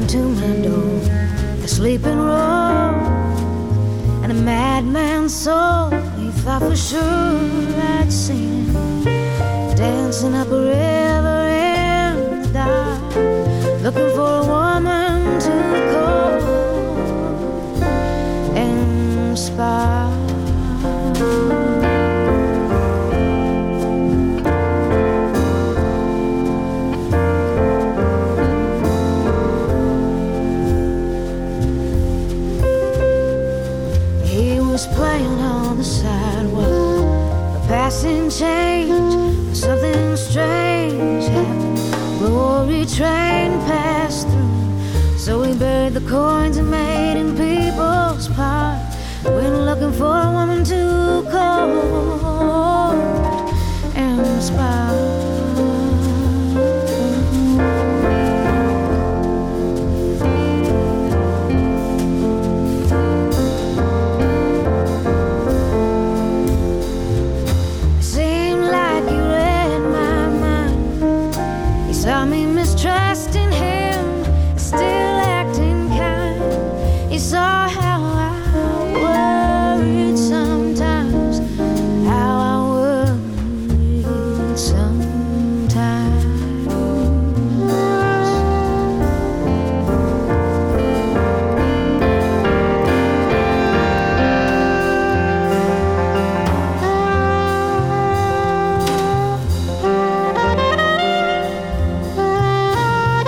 to my door, the sleeping row, and a madman's soul. He thought for sure I'd seen him dancing up a river in the dark, looking for a woman to call and inspire. Playing on the sidewalk, a passing change, something strange happened. Glory train passed through, so we buried the coins and made in people's park. Went looking for a woman to call and inspire. Saw me mistrusting him.